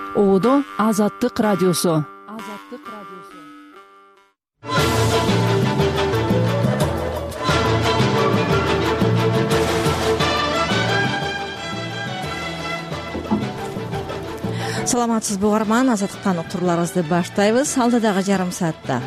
Оодо Азаттык радиосу. Саламатсызбы угарман, Азаттыктан уктурууларыбызды баштайбыз. Алдыдагы жарым саатта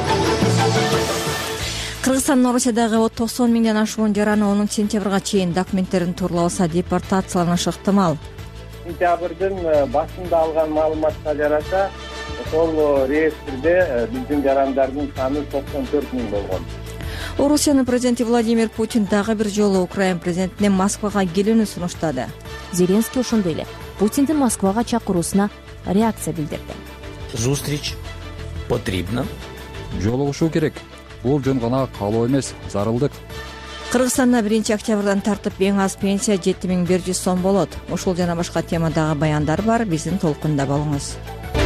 Кыргызстандын Орусиядагы 90 миңден ашуун жараны 10 сентябрга чейин документтерин туураласа депортацияланышы ыктымал. Сентябрдын башында алган маалыматка жараша, ошол реестрде биздин жарандардын саны 94 миң болгон. Орусиянын президенти Владимир Путин дагы бир жолу Украина президентине Москвага келүүнү сунуштады. Зеленский ошондой эле Путиндин Москвага чакыруусуна реакция билдирди. Зустрич потребна. Жолугушуу керек. Бул жөн гана каалоо эмес, зарылдык. Кыргызстанда 1-октябрдан тартып эң аз пенсия 7100 сом болот. Ушул жана башка темадагы баяндар бар, биздин толкунда болуңуз.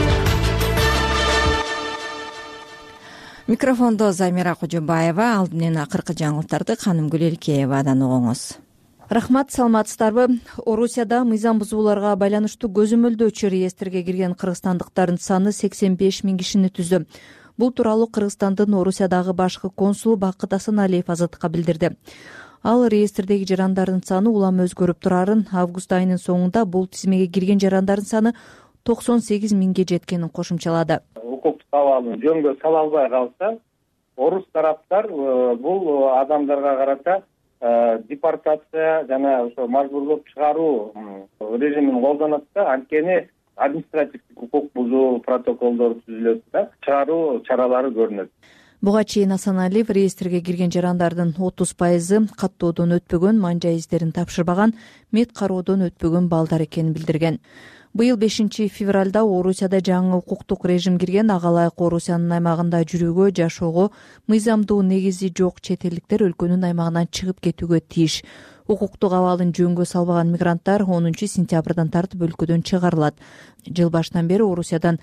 Микрофондо Замира Кожобаева, алды менен акыркы жаңылыктарды Канымгүл Элкеевадан угуңуз. Рахмат, саламатсыздарбы? Орусияда мыйзам бузууларга байланыштуу көзөмөлдөөчү реестрге кирген кыргызстандыктардын саны 85 миң кишини түздү. Бул тууралуу Кыргызстандын Орусиядагы башкы консулу Бакыт Асаналиев Азаттыкка билдирди. Ал реестрдеги жарандардын саны улам өзгөрүп турарын, август айынын соңунда бул тизмеге кирген жарандардын саны 98 миңге жеткенин кошумчалады. Укуктук абалын жөнгө сала албай калса, орус тараптар бул адамдарга карата депортация жана ошо мажбурлоп чыгаруу режимин колдонот да, анткени административдик укук бузуу протоколдору түзүлөт да, чыгаруу чаралары көрүнөт. Буга чейин Асаналиев реестрге кирген жарандардын 30% каттоодон өтпөгөн, манжа издерин тапшырбаган, мед кароодон өтпөгөн балдар экенин билдирген. Быйыл 5 февралда Орусияда жаңы укуктук режим кирген, ага ылайык Орусиянын аймагында жүрүүгө, жашоого мыйзамдуу негизи жок чет элдиктер өлкөнүн аймагынан чыгып кетүүгө тийиш. Укуктук абалын жөнгө салбаган мигранттар 10 сентябрдан тартып өлкөдөн чыгарылат. Жыл башынан бери Орусиядан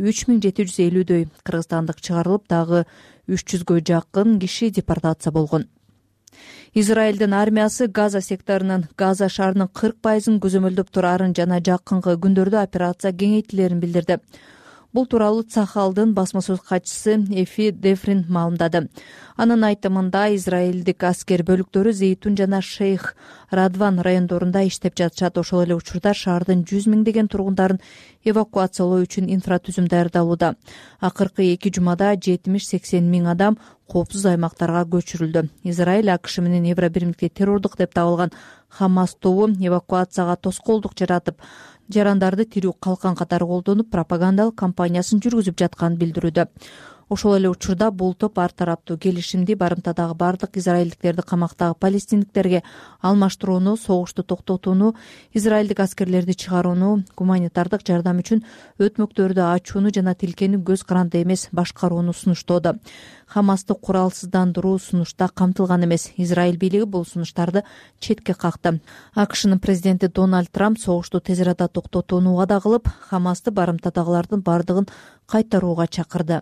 3750дөй кыргызстандык чыгарылып, дагы 300гө жакын киши депортация болгон. Израилдин армиясы Газа секторунун Газа шаарынын 40% көзөмөлдөп турарын жана жакынкы күндөрдө операция кеңейтилерин билдирди. Бул тууралуу Цахалдын басма сөз катчысы Эфи Дефрин маалымдады. Анын айтымында Израилдик аскер бөлүктөрү Зейтун жана Шейх Радван райондорунда иштеп жатышат. Ошол эле учурда шаардын 100 миңдеген тургундарын эвакуациялоо үчүн инфратүзүм даярдалууда. Акыркы 2 жумада 70-80 миң адам коопсуз аймактарга көчүрүлдү. Израиль АКШ менен Евробиримдикте террордук деп табылган Хамас тобу эвакуацияга тоскоолдук жаратып, жарандарды тирүү калкан катары колдонуп, пропагандалык кампаниясын жүргүзүп жатканын билдирүүдө. Ошол эле учурда бул топ ар тараптуу келишимди барымтадагы бардык израилдиктерди камактагы палестиндиктерге алмаштырууну, согушту токтотууну, израилдик аскерлерди чыгарууну, гуманитардык жардам үчүн өтмөктөрдү ачууну жана тилкени көз каранды эмес башкарууну сунуштоодо. Хамасты куралсыздандыруу сунушта камтылган эмес. Израиль бийлиги бул сунуштарды четке какты. АКШнын президенти Дональд Трамп согушту тез арада токтотууну убада кылып, Хамасты барымтадагылардын бардыгын кайтарууга чакырды.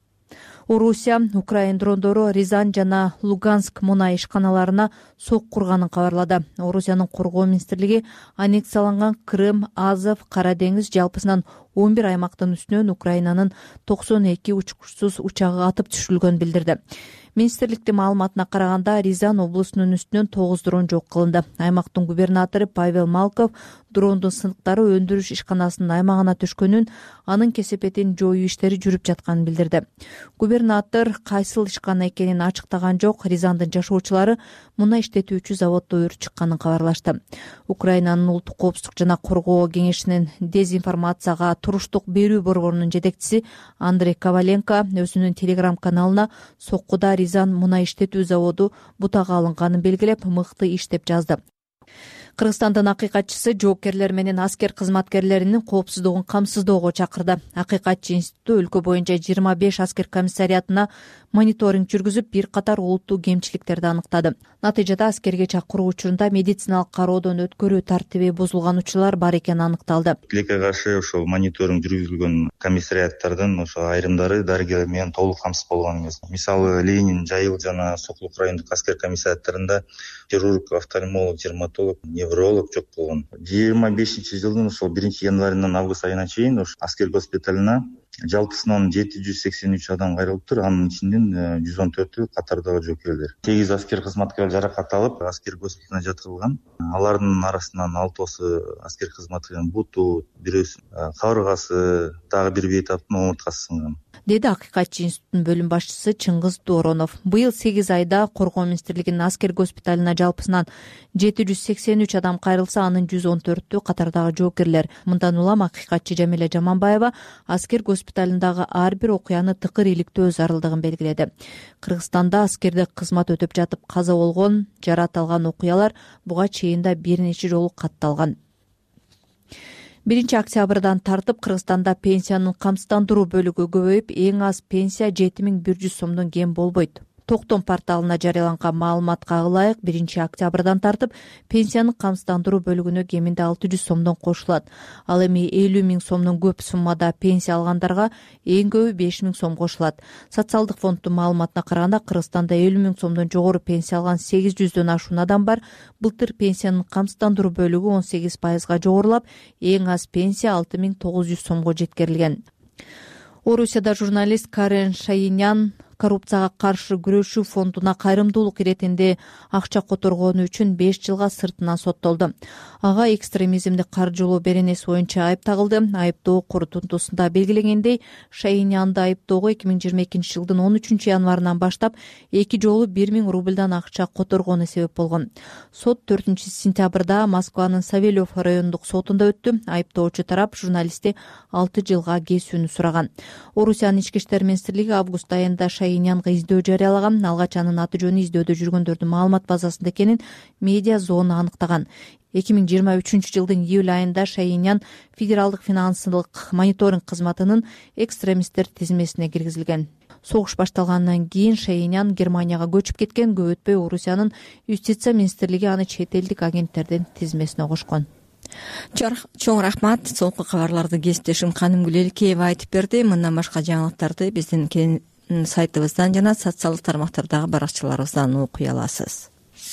Орусия Украин дрондору Рязань жана Луганск мунай ишканаларына сок курганын кабарлады. Орусиянын коргоо министрлиги аннексияланган Крым, Азов, Кара деңиз жалпысынан 11 аймактын үстүнөн Украинанын 92 учкучсуз учагы атып түшүрүлгөнүн билдирди. Министрликтин маалыматына караганда, Рязань облусунун үстүнөн 9 дрон жок кылынды. Аймактын губернатору Павел Малков дрондун сыныктары өндүрүш ишканасынын аймагына түшкөнүн, анын кесепетин жоюу иштери жүрүп жатканын билдирди. Губернатор кайсыл ишкана экенин ачыктаган жок. Рязандын жашоочулары муна иштетүүчү заводдо өрт чыкканын кабарлашты. Украинанын улуттук коопсуздук жана коргоо кеңешинин дезинформацияга туруштук берүү борборунун жетекчиси Андрей Коваленко өзүнүн телеграм каналына соккуда Рязань мунай иштетүү заводу бутага алынганын белгилеп, мыкты иш деп жазды. Кыргызстандын акыйкатчысы жоокерлер менен аскер кызматкерлеринин коопсуздугун камсыздоого чакырды. Акыйкатчы институту өлкө боюнча 25 аскер комиссариатына мониторинг жүргүзүп, бир катар олуттуу кемчиликтерди аныктады. Натыйжада аскерге чакыруу учурунда медициналык кароодон өткөрүү тартиби бузулган учурлар бар экени аныкталды. Тилекке каршы ошол мониторинг жүргүзүлгөн комиссариаттардын ошо айрымдары дарыгерлер менен толук камсыз болгон эмес. Мисалы, Ленин, Жайыл жана Сокулук райондук аскер комиссариаттарында хирург, офтальмолог, дерматолог, невролог жок болгон. 25-жылдын ошол 1-январынан август айына чейин ошо аскер госпиталына жалпысынан 783 адам кайрылыптыр. Анын ичинен 114-ü катардагы жоокерлер. 8 аскер кызматкер жаракат алып аскер госпиталына жаткырылган. Алардын арасынан 6-сы аскер кызматкеринин буту, бирөөсү кабыргасы, дагы бир бейтаптын омурткасы сынган, деди Акыйкатчы институттун бөлүм башчысы Чыңгыз Доронов. Быйыл 8 айда Коргоо министрлигинин аскер госпиталына жалпысынан 783 адам кайрылса, анын 114-ü катардагы жоокерлер. Мындан улам Акыйкатчы Жамиля Жаманбаева аскер госпиталындагы ар бир окуяны тыкыр иликтөө зарылдыгын белгиледи. Кыргызстанда аскерде кызмат өтөп жатып каза болгон, жарат алган окуялар буга чейин да бир нече жолу катталган. 1 октябрдан тартып Кыргызстанда пенсиянын камсыздандыруу бөлүгү көбөйүп, эң аз пенсия 7100 сомдон кем болбойт. Токтом порталына жарыяланган маалыматка ылайык 1 октябрдан тартып пенсиянын камсыздандыруу бөлүгүнө кеминде 600 сомдон кошулат. Ал эми 50 000 сомдон көп суммада пенсия алгандарга эң көбү 5 000 сом кошулат. Социалдык фонддун маалыматына караганда Кыргызстанда 50 000 сомдон жогору пенсия алган 800дөн ашуун адам бар. Былтыр пенсиянын камсыздандыруу бөлүгү 18%га жогорулап, эң аз пенсия 6900 сомго жеткирилген. Орусияда журналист Карен Шайинян коррупцияга каршы күрөшүү фондуна кайрымдуулук иретинде акча которгону үчүн 5 жылга сыртынан соттолду. Ага экстремизмди каржылоо беренеси боюнча айып тагылды. Айыптоо корутундусунда белгиленгендей, Шайинянды айыптоого 2022 жылдын 13 январынан баштап 2 жолу 1000 рубльдан акча которгону себеп болгон. Сот 4 сентябрда Москванын Савельев райондук сотунда өттү. Айыптоочу тарап журналистти 6 жылга кесүүнү сураган. Орусиянын ички иштер министрлиги август айында Шайинянга издөө жарыялаган. Алгач анын аты жөнү издөөдө жүргөндөрдүн маалымат базасында экенин медиа зона аныктаган. 2023 жылдын июль айында Шайинян федералдык финансылык мониторинг кызматынын экстремисттер тизмесине киргизилген. Согуш башталгандан кийин Шайинян Германияга көчүп кеткен. Көп өтпөй Орусиянын юстиция министрлиги аны чет элдик агенттердин тизмесине кошкон. Чоң рахмат. Соңку кабарларды кесиптешим Канымгүл Элкеева айтып берди. Мындан башка жаңылыктарды биздин сайтыбыздан жана социалдык тармактардагы баракчаларыбыздан окуй аласыз.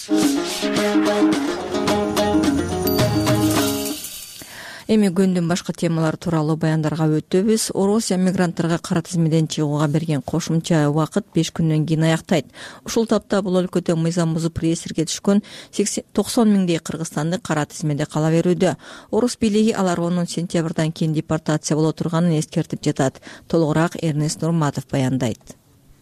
Эми күндүн башка темалары тууралуу баяндарга өтөбүз. Орусия мигранттарга кара тизмеден чыгууга берген кошумча убакыт 5 күндөн кийин аяктайт. Ушул тапта бул өлкөдө мыйзам бузуп реестрге түшкөн 90 миңдей кыргызстандык кара тизмеде кала берүүдө. Орус бийлиги алар 10 сентябрдан кийин депортация боло турганын эскертип жатат. Толугураак Эрнест Нурматов баяндайт.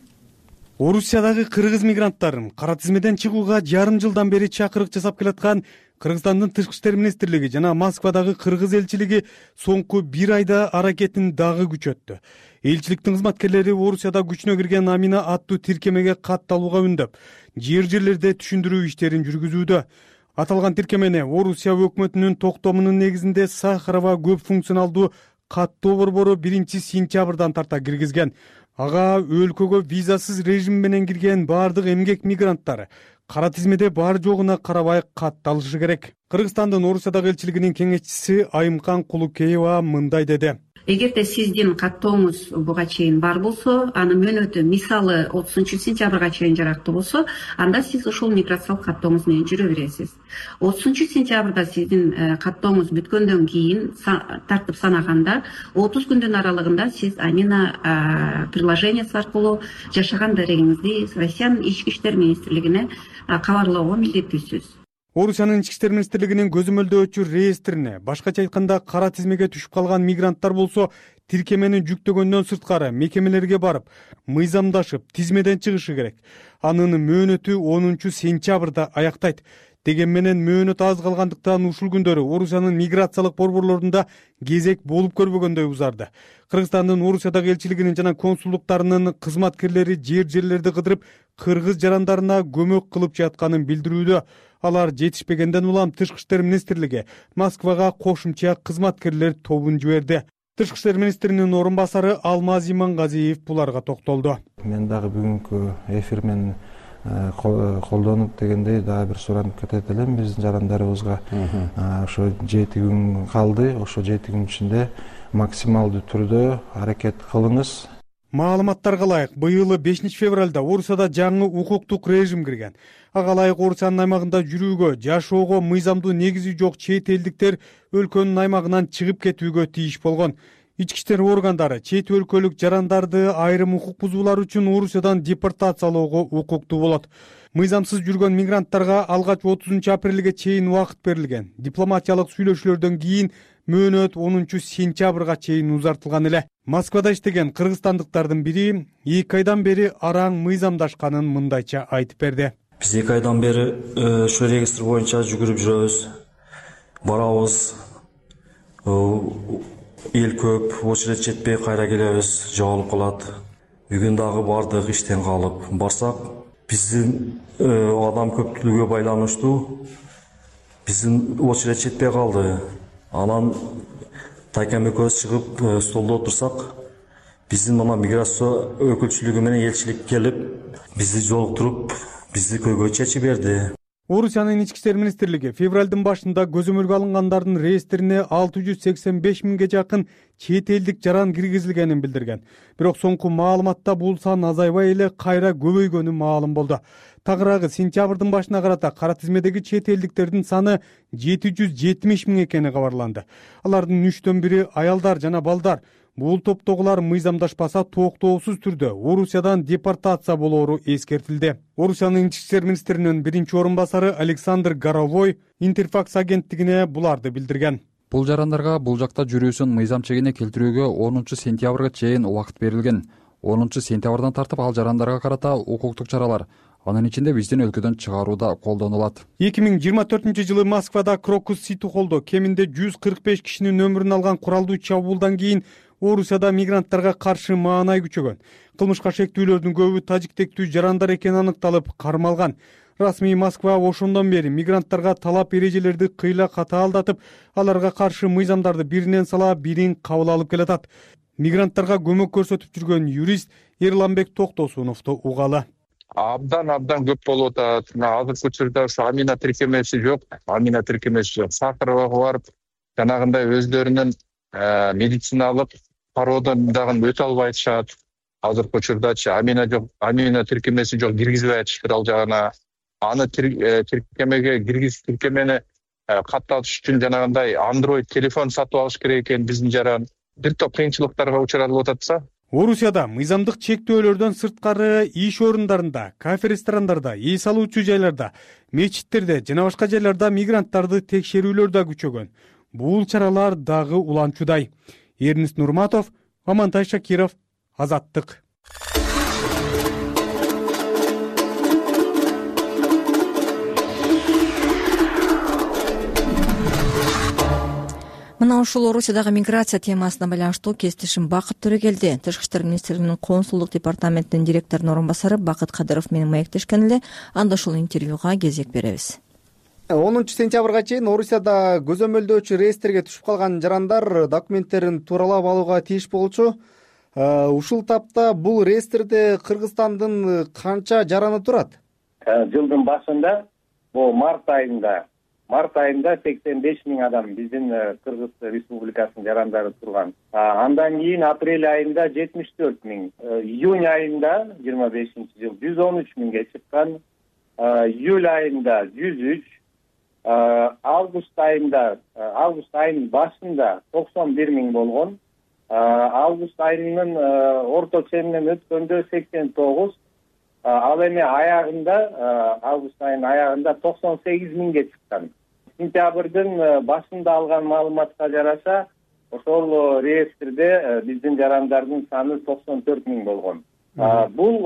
Орусиядагы кыргыз мигранттарын кара тизмеден чыгууга жарым жылдан бери чакырык жасап келаткан Кыргызстандын тышкы иштер министрлиги жана Москвадагы кыргыз элчилиги соңку 1 айда аракетин дагы күчөттү. Элчиликтин кызматкерлери Орусияда күчүнө кирген Амина аттуу тиркемеге катталууга үндөп, жерлерде түшүндүрүү иштерин жүргүзүүдө. Аталган тиркемени Орусия өкмөтүнүн токтомунун негизинде Сахарова көп функционалдуу каттоо борбору 1 сентябрдан тарта киргизген. Ага өлкөгө визасыз режим менен кирген баардык эмгек мигранттар кара тизмеде бар жогуна карабай катталышы керек. Кыргызстандын Орусиядагы элчилигинин кеңешчиси Айымкан Кулукеева мындай деди. Эгерде сиздин каттооңуз буга чейин бар болсо, анын мөөнөтү мисалы 30 сентябрга чейин жарактуу болсо, анда сиз ошол миграциялык каттооңуз менен жүрө бересиз. 30 сентябрда сиздин каттооңуз бүткөндөн кийин тартып санаганда 30 күндүн аралыгында сиз Амина приложениясы аркылуу жашаган дарегиңизди Россиянын ички иштер министрлигине кабарлоого милдеттүүсүз. Орусиянын ички иштер министрлигинин көзөмөлдөөчү реестрине, башкача айтканда кара тизмеге түшүп калган мигранттар болсо, тиркемени жүктөгөндөн сырткары мекемелерге барып, мыйзамдашып, тизмеден чыгышы керек. Анын мөөнөтү 10 сентябрда аяктайт. Деген менен мөөнөт аз калгандыктан ушул күндөрү Орусиянын миграциялык борборлорунда кезек болуп көрбөгөндөй узарды. Кыргызстандын Орусиядагы элчилигинин жана консулдуктарынын кызматкерлери жерлерди кыдырып, кыргыз жарандарына көмөк кылып жатканын билдирүүдө. Алар жетишпегенден улам тышкы иштер министрлиги Москвага кошумча кызматкерлер тобун жиберди. Тышкы иштер министринин орун басары Алмаз Имангазиев буларга токтолду. Мен дагы бүгүнкү эфир менен колдонуп дегендей дагы бир суранып кетет элем. Биздин жарандарыбызга ошо 7 күн калды. Ошо 7 күн ичинде максималдуу түрдө аракет кылыңыз. Маалыматтарга ылайык быйыл 5 февралда Орусияда жаңы укуктук режим кирген. Ага ылайык Орусиянын аймагында жүрүүгө, жашоого мыйзамдуу негизи жок чет элдиктер өлкөнүн аймагынан чыгып кетүүгө тийиш болгон. Ички иштер органдары чет өлкөлүк жарандарды айрым укук бузуулар үчүн Орусиядан депортациялоого укуктуу болот. Мыйзамсыз жүргөн мигранттарга алгач 30 апрелге чейин убакыт берилген. Дипломатиялык сүйлөшүүлөрдөн кийин мөөнөт 10 сентябрга чейин узартылган эле. Москвада иштеген кыргызстандыктардын бири 2 айдан бери араң мыйзамдашканын мындайча айтып берди. Биз 2 айдан бери ушул регистр боюнча жүгүрүп жүрөбүз. Барабыз. Эл көп, очередь жетпей кайра келебиз, жоолуп калат. Бүгүн дагы бардык иштен калып. Барсак, биздин адам көптүлүгүгө байланыштуу биздин очередь жетпей калды. Анан Тайкем экөөбүз чыгып столдо отурсак, биздин мына миграция өкүлчүлүгү менен элчилик келип, бизди жолуктуруп, бизди көйгөй чечип берди. Орусиянын ички иштер министрлиги февралдын башында көзөмөлгө алынгандардын реестрине 685 миңге жакын чет элдик жаран киргизилгенин билдирген. Бирок соңку маалыматта бул сан азайбай эле кайра көбөйгөнү маалым болду. Тагыраагы сентябрдын башына карата кара тизмедеги чет элдиктердин саны 770 миң экени кабарланды. Алардын 3төн бири аялдар жана балдар. Бул топтогулар мыйзамдашпаса токтоосуз түрдө Орусиядан депортация болоору эскертилди. Орусиянын ички иштер министринин биринчи орун басары Александр Горовой Интерфакс агенттигине буларды билдирген. Бул жарандарга бул жакта жүрүүсүн мыйзам чегине келтирүүгө 10 сентябрга чейин убакыт берилген. 10 сентябрдан тартып ал жарандарга карата укуктук чаралар, анын ичинде биздин өлкөдөн чыгарууда колдонулат. 2024 жылы Москвада Крокус Сити холдо кеминде 145 кишинин өмүрүн алган куралдуу чабуулдан кийин Орусияда мигранттарга каршы маанай күчөгөн. Кылмышка шектүүлөрдүн көбү тажиктектүү жарандар экени аныкталып, кармалган. Расмий Москва ошондон бери мигранттарга талап эрежелерди кыйла катаалдатып, аларга каршы мыйзамдарды биринен сала бирин кабыл алып келатат. Мигранттарга көмөк көрсөтүп жүргөн юрист Эрланбек Токтосуновду угалы. Абдан көп болуп атат. Азыркы учурда Амина тиркемеси жок. Сакыровго барып, жанагындай өздөрүнүн медициналык пародон дагы өтө албай атышат. Азыркы учурдачы Амина тиркемеси жок, киргизбей атышат ал жагына. Аны тиркемеге тиркемени каттатыш үчүн жанагындай Android телефон сатып алыш керек экен биздин жаран. Бир топ кыйынчылыктарга учуралып ататса. Орусияда мыйзамдык чектөөлөрдөн сырткары иш орундарында, кафе ресторандарда, эс алуучу жайларда, мечиттерде жана башка жайларда мигранттарды текшерүүлөр да күчөгөн. Бул чаралар дагы уланчудай. Эрнест Нурматов, Амантай Шакиров, Азаттык. Мына ушул Орусиядагы миграция темасына байланыштуу кесиптешим Бакыт Төрөгелди, Тышкы иштер министрлигинин консулдук департаментинин директорунун орун басары Бакыт Кадыров менен маектешкен эле. Анда ушул интервьюга кезек беребиз. 10 сентябрга чейин Орусияда көзөмөлдөөчү реестрге түшүп калган жарандар документтерин тууралап алууга тийиш болчу. Ушул тапта бул реестрде Кыргызстандын канча жараны турат? Жылдын башында, бул март айында 85 миң адам биздин Кыргыз Республикасынын жарандары турган. Андан кийин апрель айында 74 миң, июнь айында 25-жыл 113 миңге чыккан, июль айында 103, август айынын башында 91 миң болгон, август айынын орто ченинен өткөндө 89, ал эми август айынын аягында 98 миңге чыккан. Сентябрдын башында алган маалыматка жараша, ошол реестрде биздин жарандардын саны 94 миң болгон. Бул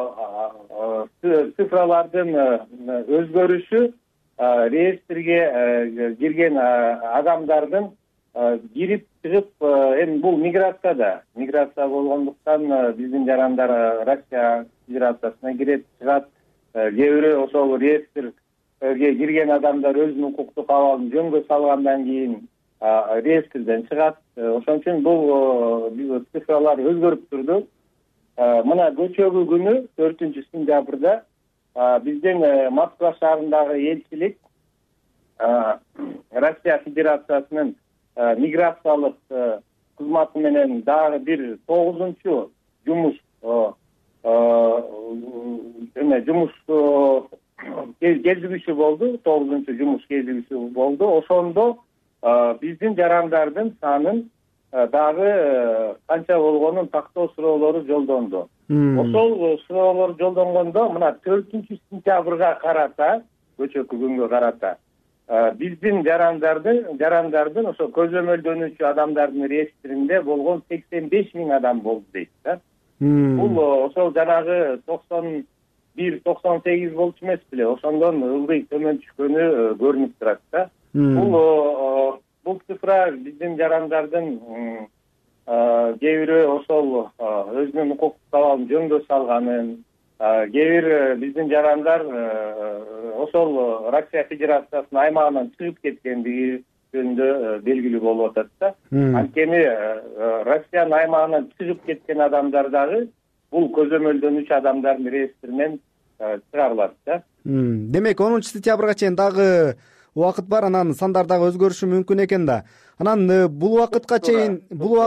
цифралардын өзгөрүшү реестрге кирген адамдардын кирип чыгып, эми бул миграция болгондуктан биздин жарандар Россия Федерациясына кирет, чыгат. Кээ бирөө ошол реестрге кирген адамдар өзүнүн укуктук абалын жөнгө салгандан кийин реестрден чыгат. Ошон үчүн бул цифралар өзгөрүп турду. Мына көчөгү күнү 4 сентябрда биздин Москва шаарындагы элчилик Россия Федерациясынын миграциялык кызматы менен дагы бир 9-жу жумуш кезигүүсү болду, 9-жумуш кезигүүсү болду. Ошондо биздин жарандардын санын дагы канча болгонун тактоо суроолору жолдонду. Ошол суроолор жолдонгондо мына 4-сентябрга карата, көчөкү күнгө карата биздин жарандардын ошо көзөмөлдөнүүчү адамдардын реестринде болгон 85.000 адам болду дейт да. Бул ошол жанагы 91-98 болчу эмес беле, ошондон ылдый төмөн түшкөнү көрүнүп турат да. Бул цифра биздин жарандардын кээ бирөө ошол өзүнүн укуктук абалын жөнгө салганын, кээ бир биздин жарандар ошол Россия Федерациясынын аймагынан чыгып кеткендиги жөнүндө белгилүү болуп атат да. Анткени Россиянын аймагынан чыгып кеткен адамдар дагы бул көзөмөлдөнүүчү адамдардын реестринен чыгарылат да. Демек 10-сентябрга чейин дагы убакыт бар, анан сандар дагы өзгөрүшү мүмкүн экен да. Анан бул убакытка чейин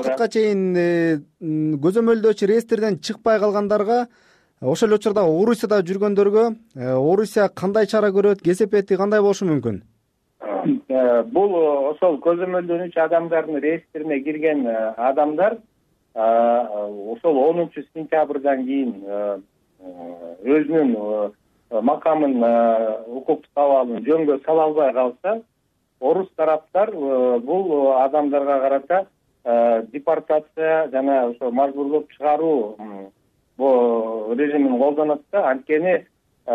көзөмөлдөөчү реестрден чыкпай калгандарга, ошол эле учурда Орусияда жүргөндөргө Орусия кандай чара көрөт, кесепети кандай болушу мүмкүн? Бул ошол көзөмөлдөнүүчү адамдардын реестрине кирген адамдар ошол 10-сентябрдан кийин өзүнүн макамын, укуктук абалын жөнгө сала албай калса, орус тараптар бул адамдарга карата депортация жана ошо мажбурлап чыгаруу режимин колдонот да. Анткени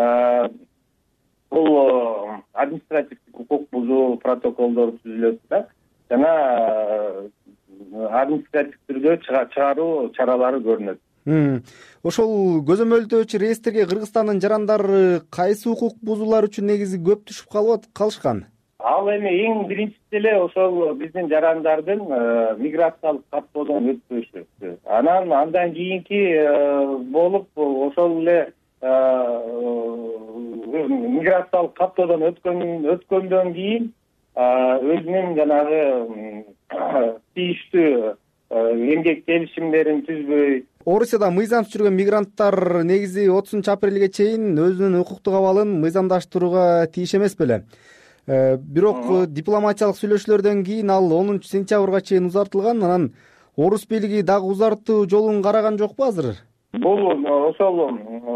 бул административдик укук бузуу протоколдору түзүлөт да, жана административдик түрдө чыгаруу чаралары көрүнөт. Ошол көзөмөлдөөчү реестрге Кыргызстандын жарандары кайсы укук бузуулар үчүн негизи көп түшүп калышкан? Ал эми эң биринчиси эле ошол биздин жарандардын миграциялык каттоодон өтпөшү. Андан кийинки болуп ошол эле миграциялык каттоодон өткөндөн кийин өзүнүн жанагы тийиштүү эмгек келишимдерин түзбөй. Орусияда мыйзамсыз жүргөн мигранттар негизи 30-апрелге чейин өзүнүн укуктук абалын мыйзамдаштырууга тийиш эмес беле? Бирок дипломатиялык сүйлөшүүлөрдөн кийин ал 10-сентябрга чейин узартылган. Анан орус бийлиги дагы узартуу жолун караган жокпу азыр? Бул ошол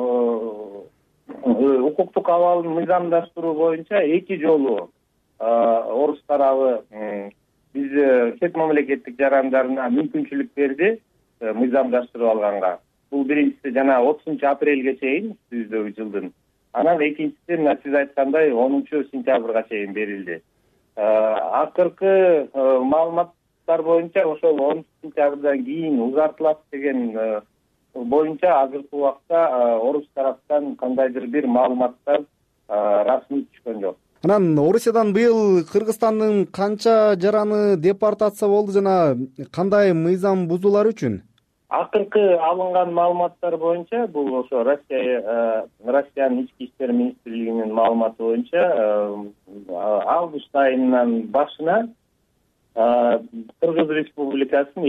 укуктук абалын мыйзамдаштыруу боюнча 2 жолу орус тарабы биз чет мамлекеттик жарандарына мүмкүнчүлүк берди мыйзамдаштырып алганга. Бул биринчиси жана 30-апрелге чейин түздөгү жылдын. Анан экинчиси мына сиз айткандай 10-сентябрга чейин берилди. Акыркы маалыматтар боюнча ошол 10-сентябрдан кийин узартылат деген боюнча азыркы убакта орус тараптан кандайдыр бир маалыматтар расмий түшкөн жок. Анан Орусиядан быйыл Кыргызстандын канча жараны депортация болду жана кандай мыйзам бузуулар үчүн? Акыркы алынган маалыматтар боюнча, бул ошо Россиянын ички иштер министрлигинин маалыматы боюнча август айынын башына Кыргыз Республикасынын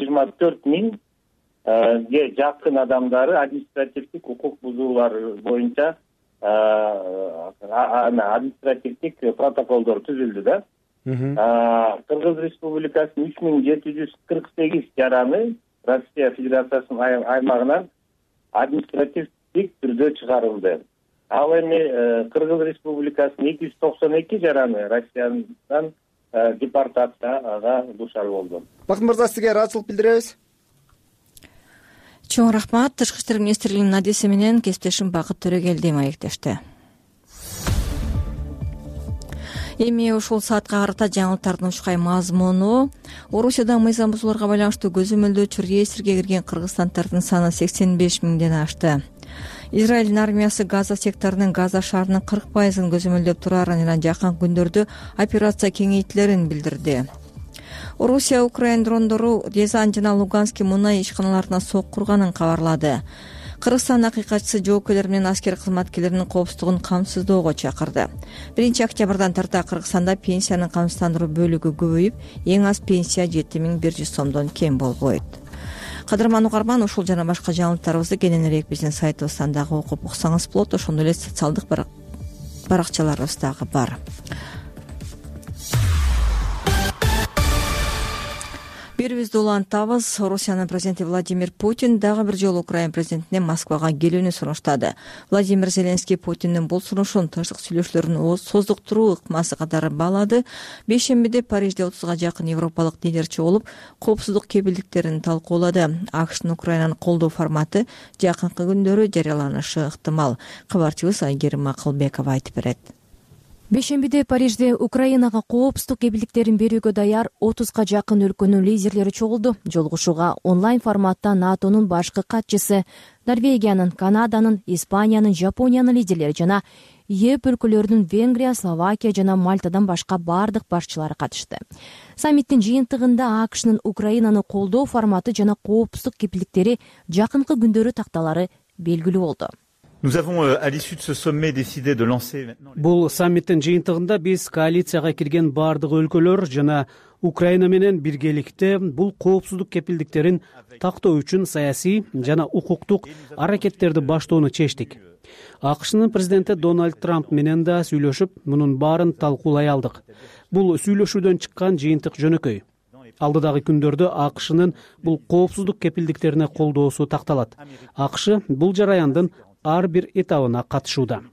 224.000 жакын адамдары административдик укук бузуулар боюнча административдик протоколдор түзүлдү да. Кыргыз Республикасынын 3748 жараны Россия Федерациясынын аймагынан административдик түрдө чыгарылды. Ал эми Кыргыз Республикасынын 292 жараны Россиядан депортацияга дуушар болду. Бакыт мырза, сизге ыраазычылык билдиребиз. Чоң рахмат. Тышкы иштер министрлигинин адиси менен кесиптешим Бакыт Төрөгелди маектешти. Эми ушул саатка карата жаңылыктардын учкай мазмуну: Орусияда мыйзам бузууларга байланыштуу көзөмөлдөөчү реестрге кирген кыргызстандардын саны 85.000ден ашты. Израилдин армиясы Газа секторунун Газа шаарынын 40%ын көзөмөлдөп турарын жана жакын күндөрдө операция кеңейтилерин билдирди. Орусия Украина дрондору Рязань жана Луганский мунай ишканаларына сокку урганын кабарлады. Кыргызстан акыйкатчысы жоокерлер менен аскер кызматкерлеринин коопсуздугун камсыздоого чакырды. 1-октябрдан тарта Кыргызстанда пенсияны камсыздандыруу бөлүгү көбөйүп, эң аз пенсия 7100 сомдон кем болбойт. кадырман угарман, ушул жана башка жаңылыктарыбызды кененирээк биздин сайтыбыздан дагы окуп уксаңыз болот. Ошондой эле социалдык баракчаларыбыз дагы бар. Берибизди улантабыз. Орусиянын президенти Владимир Путин дагы бир жолу Украина президентине Москвага келүүнү сунуштады. Владимир Зеленский Путиндин бул сунушун тынчтык сүйлөшүүлөрүн создуктуруу ыкмасы катары баалады. Бейшембиде Парижде 30га жакын европалык лидер чогулуп, коопсуздук кепилдиктерин талкуулады. АКШтын Украинаны колдоо форматы жакынкы күндөрү жарыяланышы ыктымал. Кабарчыбыз Айгерим Акылбекова айтып берет. Бейшембиде Парижде Украинага коопсуздук кепилдиктерин берүүгө даяр 30га жакын өлкөнүн лидерлери чогулду. Жолугушууга онлайн форматта НАТОнун башкы катчысы, Норвегиянын, Канаданын, Испаниянын, Жапониянын лидерлери жана ЕП өлкөлөрүнүн Венгрия, Словакия жана Мальтадан башка бардык башчылары катышты. Саммиттин жыйынтыгында АКШнын Украинаны колдоо форматы жана коопсуздук кепилдиктери жакынкы күндөрү такталары белгилүү болду. Бул саммиттин жыйынтыгында биз коалицияга кирген бардык өлкөлөр жана Украина менен биргеликте бул коопсуздук кепилдиктерин тактоо үчүн саясий жана укуктук аракеттерди баштоону чечтик. АКШнын президенти Дональд Трамп менен да сүйлөшүп, мунун баарын талкуулай алдык. Бул сүйлөшүүдөн чыккан жыйынтык жөнөкөй. Алдыдагы күндөрдө АКШнын бул коопсуздук кепилдиктерине колдоосу такталат. АКШ бул жараяндын ар бир этабына катышууда.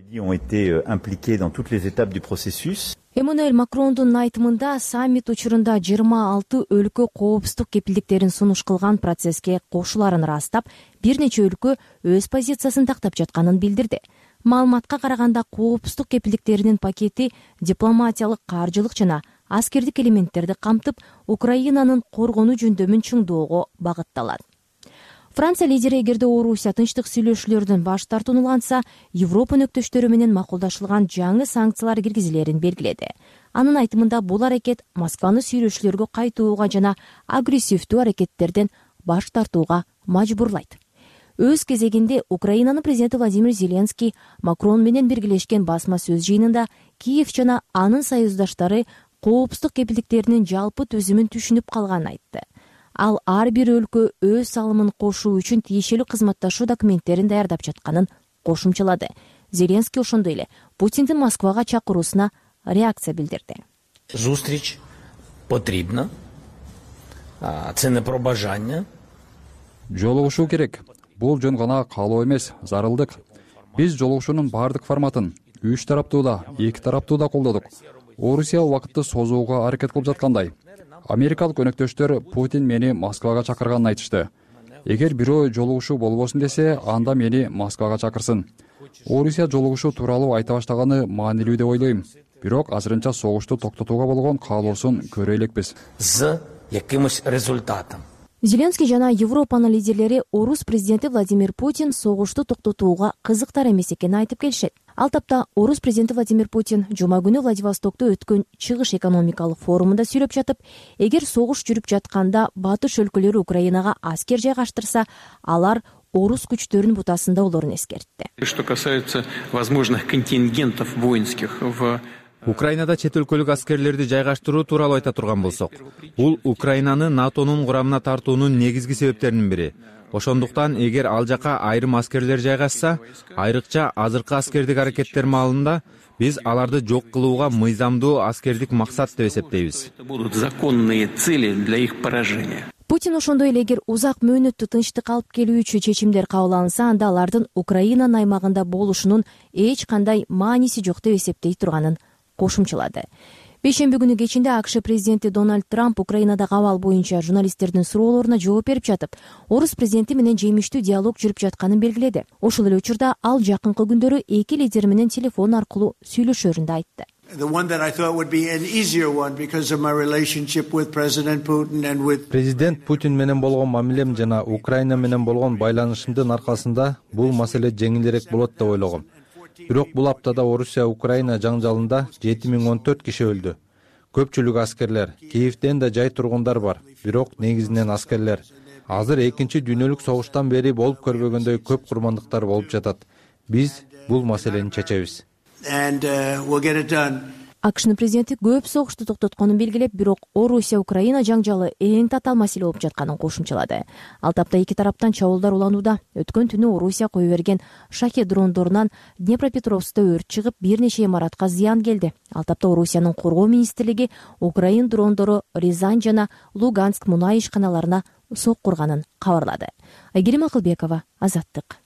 Эммануэль Макрондун айтымында саммит учурунда 26 өлкө коопсуздук кепилдиктерин сунуш кылган процесске кошуларын ырастап, бир нече өлкө өз позициясын тактап жатканын билдирди. Маалыматка караганда коопсуздук кепилдиктеринин пакети дипломатиялык, каржылык жана аскердик элементтерди камтып, Украинанын коргонуу жөндөмүн чыңдоого багытталат. Франция лидери эгерде Орусия тынчтык сүйлөшүүлөрдөн баш тартуунуланса, Европа өнөктөштөрү менен макулдашылган жаңы санкциялар киргизилерин белгиледи. Анын айтымында бул аракет Москваны сүйлөшүүлөргө кайтууга жана агрессивдүү аракеттерден баш тартууга мажбурлайт. Өз кезегинде Украинанын президенти Владимир Зеленский Макрон менен биргелешкен басма сөз жыйынында Киев жана анын союздаштары коопсуздук кепилдиктеринин жалпы төзүмүн түшүнүп калганын айтты. Ал ар бир өлкө өз салымын кошуу үчүн тиешелүү кызматташуу документтерин даярдап жатканын кошумчалады. Зеленский ошондой эле Путиндин Москвага чакыруусуна реакция билдирди. Зустріч потрібна. Це не про бажання. Жолугушуу керек. Бул жөн гана каалоо эмес, зарылдык. Биз жолугушуунун бардык форматын үч тараптуу да, эки тараптуу да колдодук. Орусия убакытты созууга аракет кылып жаткандай. Америкалык өнөктөштөр Путин мени Москвага чакырганын айтышты. Эгер бирөө жолугушуу болбосун десе, анда мени Москвага чакырсын. Орусия жолугушуу тууралуу айта баштаганы маанилүү деп ойлойм. Бирок азырынча согушту токтотууга болгон каалоосун көрө элекпиз. З якимось результатом. Зеленский жана Европанын лидерлери орус президенти Владимир Путин согушту токтотууга кызыктар эмес экенин айтып келишет. Ал тапта орус президенти Владимир Путин жума күнү Владивостокто өткөн чыгыш экономикалык форумунда сүйлөп жатып, эгер согуш жүрүп жатканда батыш өлкөлөрү Украинага аскер жайгаштырса, алар орус күчтөрүнүн бутасында болорун эскертти. Что касается возможных контингентов воинских в Украинада чет өлкөлүк аскерлерди жайгаштыруу тууралуу айта турган болсок, бул Украинаны НАТОнун курамына тартуунун негизги себептеринин бири. Ошондуктан эгер ал жака айрым аскерлер жайгашса, айрыкча азыркы аскердик аракеттер маалында биз аларды жок кылууга мыйзамдуу аскердик максат деп эсептейбиз. Будут законные цели для их поражения. Путин ошондой эле эгер узак мөөнөттүү тынчтык алып келүүчү чечимдер кабыл алынса, анда алардын Украинанын аймагында болушунун эч кандай мааниси жок деп эсептей турганын кошумчалады. Бейшемби күнү кечинде АКШ президенти Дональд Трамп Украинадагы абал боюнча журналисттердин суроолоруна жооп берип жатып, орус президенти менен жемиштүү диалог жүрүп жатканын белгиледи. Ошол эле учурда ал жакынкы күндөрү эки лидер менен телефон аркылуу сүйлөшөрүн да айтты. Президент Путин менен болгон мамилем жана Украина менен болгон байланышымдын аркасында бул маселе жеңилирээк болот деп ойлогом. Бирок бул аптада Орусия-Украина жаңжалында 7014 киши өлдү. Көпчүлүк аскерлер, Киевден да жай тургундар бар, бирок негизинен аскерлер. Азыр экинчи дүйнөлүк согуштан бери болуп көрбөгөндөй көп курмандыктар болуп жатат. Биз бул маселени чечебиз. акшнын президенти көп согушту токтотконун белгилеп, бирок Орусия Украина жаңжалы эң татаал маселе болуп жатканын кошумчалады. Ал тапта эки тараптан чабуулдар уланууда. Өткөн түнү Орусия кое берген шахед дрондорунан Днепропетровскта өрт чыгып, бир нече имаратка зыян келди. Ал тапта Орусиянын коргоо министрлиги Украин дрондору Рязань жана Луганск мунай ишканаларына соккурганын кабарлады. Айгерим Акылбекова, Азаттык.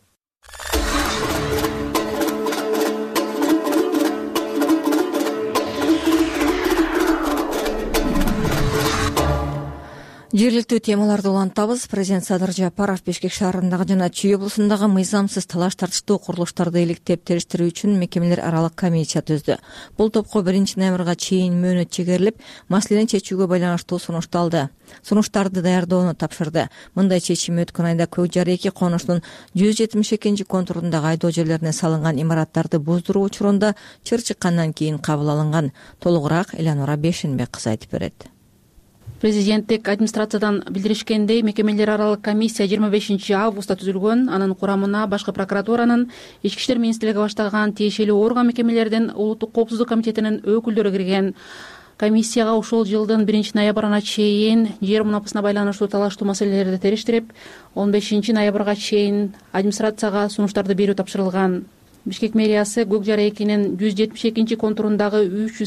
Жергиликтүү темаларды улантабыз. Президент Садыр Жапаров Бишкек шаарындагы жана Чүй облусундагы мыйзамсыз талаш тартыштуу курулуштарды иликтеп териштирүү үчүн мекемелер аралык комиссия түздү. Бул топко 1-ноябрга чейин мөөнөт чегерилип, маселени чечүүгө байланыштуу сунушту алды. Сунуштарды даярдоону тапшырды. Мындай чечим өткөн айда Көк Жар 2 конуштун 172 контурундагы айдоо жерлерине салынган имараттарды буздуруу учурунда чыр чыккандан кийин кабыл алынган. Толугураак Элянура Бешенбек кыз айтып берет. Президенттик администрациядан билдиришкендей, мекемелер аралык комиссия 25 августта түзүлгөн. Анын курамына башкы прокуратуранын, Ички иштер министрлиги баштаган тиешелүү орган мекемелердин Улуттук коопсуздук комитетинин өкүлдөрү кирген. Комиссияга ушул жылдын 1-ноябрына чейин жер мунапасына байланыштуу талаштуу маселелерди териштирип, 15-ноябрга чейин администрацияга сунуштарды берүү тапшырылган. Бишкек мэриясы Көк Жар 2-нин 172 контурундагы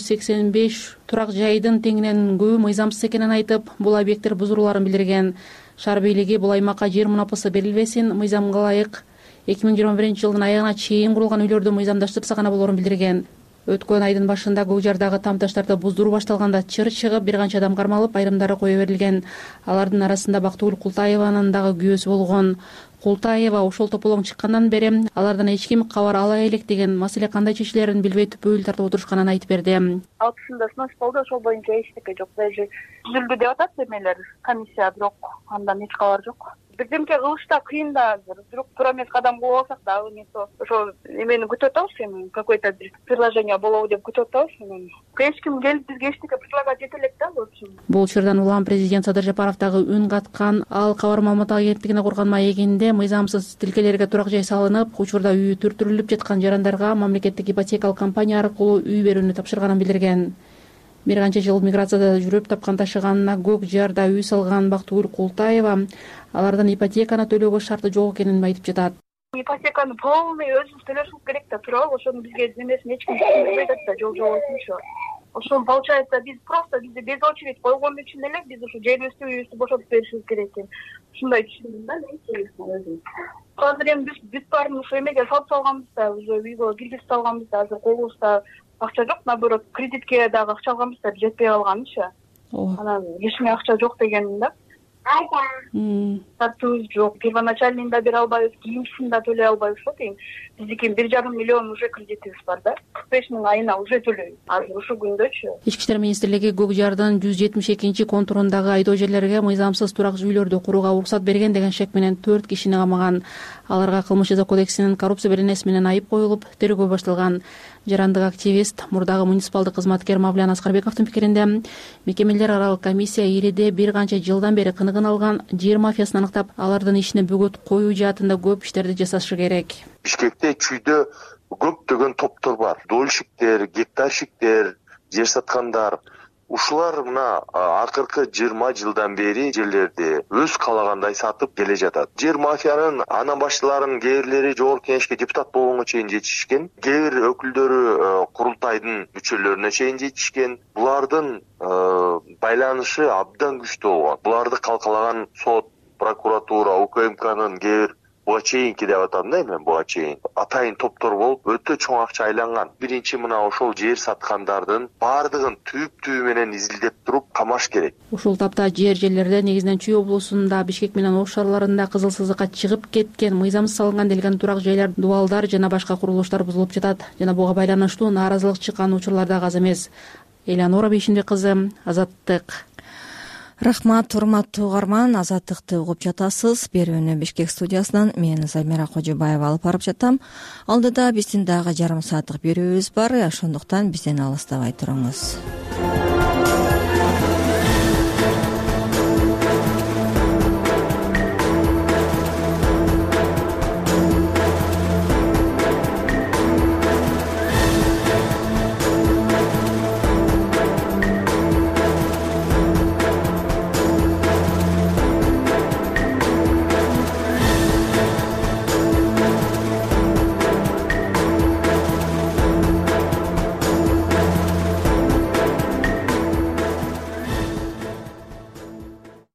385 турак жайдын теңинен көбү мыйзамсыз экенин айтып, бул объекттер бузуруларын билдирген. Шаар бийлиги бул аймакка жер мунапасы берилбесин, мыйзамга ылайык 2021 жылдын аягына чейин курулган үйлөрдү мыйзамдаштырса гана болорун билдирген. Өткөн айдын башында Көк Жардагы тамташтарды буздуруу башталганда чыр чыгып, бир канча адам кармалып, айрымдары кое берилген. Алардын арасында Бактыгүл Култаеванын дагы күйөөсү болгон. Култаева ошол тополоң чыккандан бери алардан эч ким кабар ала элек деген маселе кандай чечилерин билбей түпөйүл тартып отурушканын айтып берди. Алтысында сунуш болду, ошол боюнча эчтеке жок. Даже түзүлдү деп атат эмелер, комиссия, бирок андан эч кабар жок. Бирдемке кылышта кыйын да азыр. Бирок туура эмес кадам кылып алсак дагы не то. Ошол эмени күтүп атабыз, эми какой-то бир предложение болобу деп күтүп атабыз. Эч ким келип бизге эчтеке предлагать эте элек да, в общем. Бул учурдан улам президент Садыр Жапаров дагы үн каткан. Ал Кабар Маалымат агенттигине курган маегинде мыйзамсыз тилкелерге турак жай салынып, учурда үйү түртүрүлүп жаткан жарандарга мамлекеттик ипотекалык компания аркылуу үй берүүнү тапшырганын билдирген. Бир канча жыл миграцияда жүрүп тапкан ташыганына Көк Жарда үй салган Бактыгүл Култаева алардан ипотеканы төлөөгө шарты жок экенин айтып жатат. Ипотеканы полный өзүбүз төлөшүбүз керек да, туурабы? Ошону бизге немесин эч ким түшүнбөй атат да, жол жобосунчу. Ошол получается биз просто бизди без очередь койгон үчүн эле биз ушу жерибизди, үйүбүздү бошотуп беришибиз керек экен. Ушундай түшүндүм да мен. Азыр эми бүт баарын ушу эмеге салып салганбыз да, уже үйгө киргизип салганбыз да, азыр колубузда акча жок, наоборот, кредитке дагы акча алганбыз да, жетпей калганчы. Анан лишний акча жок дегеним да. Тартуубуз жок, первоначальныйын да бере албайбыз, кийинкисин да төлөй албайбыз дейм. Биздики 1,5 миллион уже кредитибиз бар да. 45 миң айына уже төлөйбүз. Азыр ушул күндөчү. Ички иштер министрлиги Көк Жардын 172 контурундагы айдоо жерлерге мыйзамсыз турак үйлөрдү курууга уруксат берген деген шек менен 4 кишини камаган. Аларга кылмыш жаза кодексинин коррупция беренеси менен айып коюлуп, тергөө башталган. Жарандык активист, мурдагы муниципалдык кызматкер Мавлян Аскарбековдун пикиринде, мекемелер аралык комиссия ириде бир канча жылдан бери кыныгын алган жер мафиясын аныктап, алардын ишине бөгөт коюу жаатында көп иштерди жасашы керек. Бишкекте, Чүйдө көптөгөн топтор бар. Дольщиктер, гектарщиктер, жер саткандар. Ушулар мына акыркы 20 жылдан бери жерлерди өз каалагандай сатып келе жатат. Жер мафиянын анан башчыларынын кээрлери жогорку кеңешке депутат болгонго чейин жетишкен. Кээ бир өкүлдөрү курултайдын мүчөлөрүнө чейин жетишкен. Булардын байланышы абдан күчтүү болгон. Буларды калкалаган сот, прокуратура, УКМКнын кээ бир буга чейинки деп атам да мен, буга чейин атайын топтор болуп өтө чоң акча айланган. Биринчи мына ошол жер саткандардын баардыгын түп менен изилдеп туруп камаш керек. Ушул тапта жерлерде негизинен Чүй облусунда, Бишкек менен Ош шаарларында кызыл сызыкка чыгып кеткен, мыйзамсыз салынган делген турак жайлар, дубалдар жана башка курулуштар бузулуп жатат. Жана буга байланыштуу нааразылык чыккан учурлар да аз эмес. Элянура Бешенбек кызы, Азаттык. Рахмат, урматтуу угарман, Азаттыкты угуп жатасыз. Берүүнү Бишкек студиясынан мен Замира Кожобаева алып барып жатам. Алдыда биздин дагы жарым сааттык берүүбүз бар, ошондуктан бизден алыстабай туруңуз.